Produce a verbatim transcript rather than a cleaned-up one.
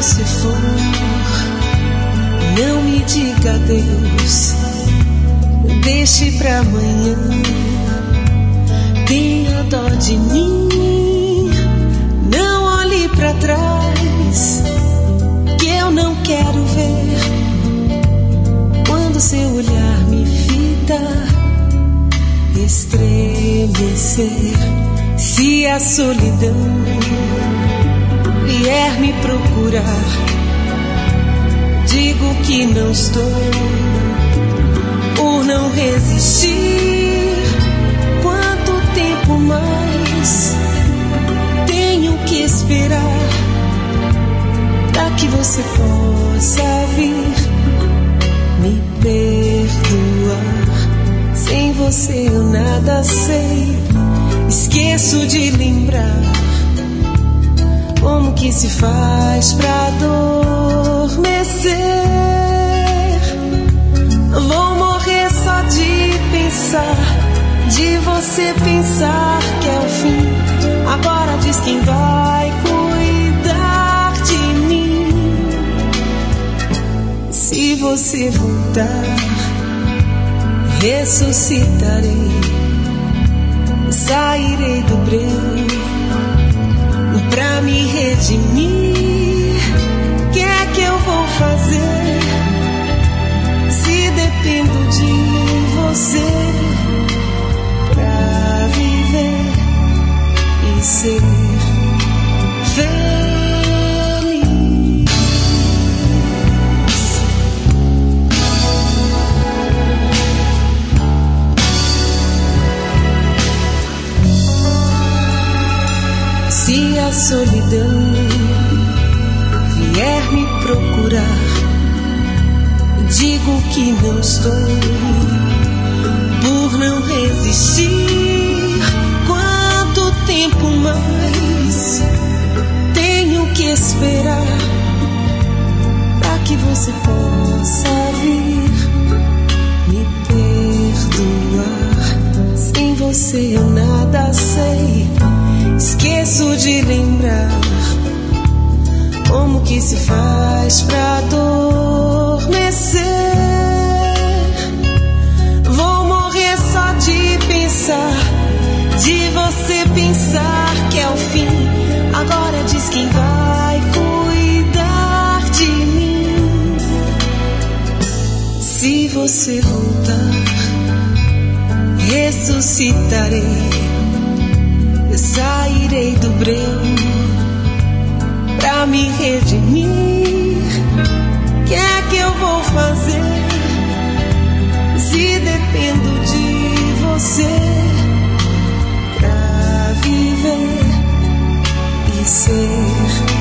você for, não me diga adeus, deixe pra amanhã. Tenha dó de mim, não olhe pra trás, que eu não quero ver quando seu olhar me fita estremecer. Se a solidão vier me procurar, digo que não estou, por não resistir. Quanto tempo mais tenho que esperar pra que você possa vir me perdoar? Sem você eu nada sei, esqueço de lembrar como que se faz pra adormecer. Vou morrer só de pensar, de você pensar que é o fim. Agora diz quem vai cuidar de mim. Se você voltar, ressuscitarei, sairei do breu pra me redimir. Que é que eu vou fazer se dependo de você pra viver e ser feliz? Se a solidão vier me procurar, digo que não estou, por não resistir. Quanto tempo mais tenho que esperar pra que você possa vir me perdoar? Sem você eu nada sei, esqueço de lembrar como que se faz pra adormecer. Vou morrer só de pensar, de você pensar que é o fim. Agora diz quem vai cuidar de mim. Se você voltar, ressuscitarei, sairei do breu pra me redimir. Que é que eu vou fazer se dependo de você pra viver e ser